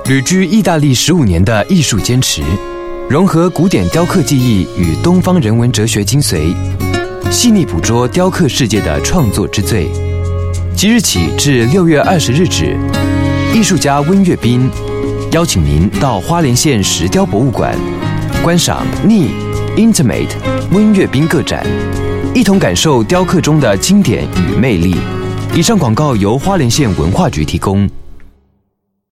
旅居意大利15年的艺术坚持，融合古典雕刻技艺与东方人文哲学精髓，细腻捕捉雕刻世界的创作之最。即日起至6月20日止，艺术家温岳斌邀请您到花莲县石雕博物馆观赏Intimate 温岳斌个展，一同感受雕刻中的经典与魅力。以上广告由花莲县文化局提供。